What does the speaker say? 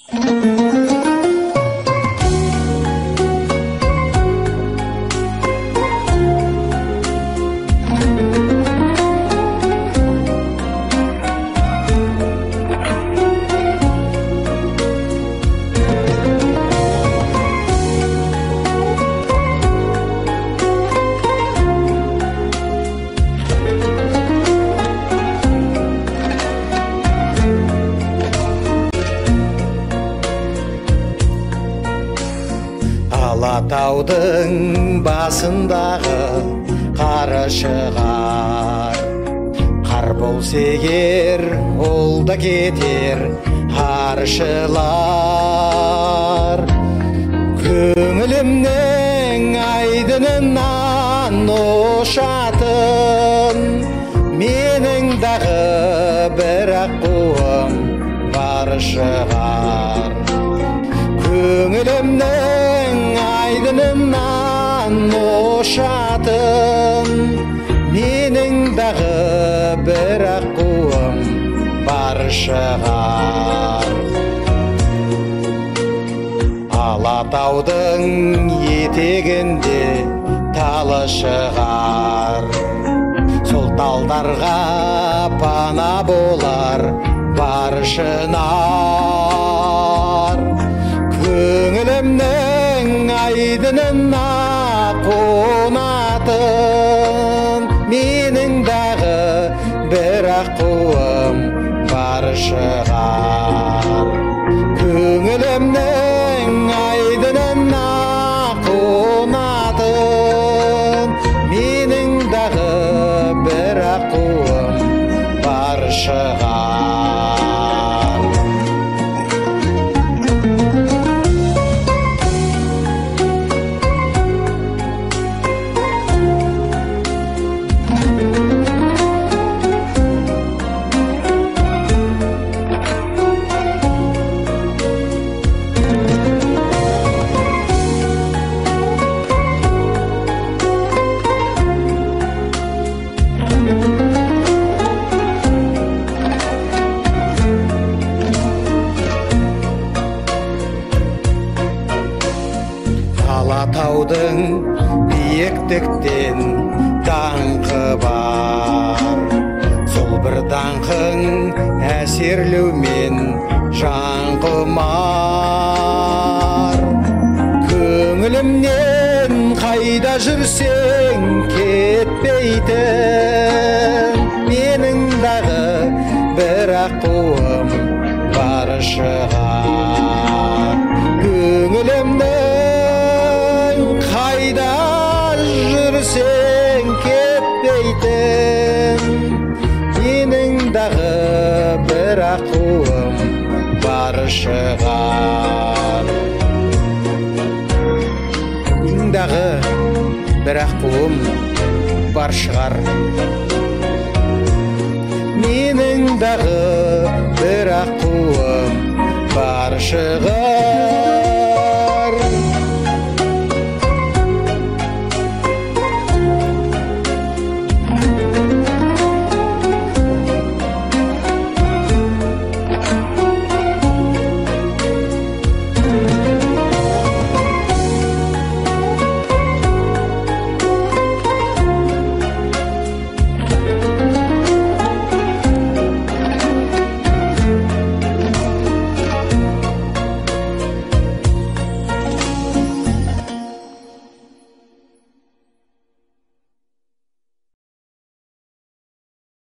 Алатаудың басындағы қарашығар, қар болса егер ол да кетер аршылар. Көңілімнің айдынынан ошатын менің дағы бір аққуым бар шығар. Көңілімнің айдынынан ошатын менің дағы бір аққуым бар шығар. Алатаудың етегінде талы шығар, сол талдарға пана болар бар шынар. Көңілімнің айдынына қонатын менің дағы бір аққуым бар шығар. Көңілімнің айдынына қонатын менің дағы бір аққуым бар шығар. Алатаудың биіктіктен даңқы бар, сол бір даңқың әсерлеумен жан құмар. Көңілімнен қайда жүрсең кетпейтін менің дағы бір аққуым бар шығар. Көңілімнің қайда жүрсең кетпейтін менің дағы бір аққуым бар шығар. Менің дағы бір аққуым бар шығар. Менің дағы бір аққуым бар шығар.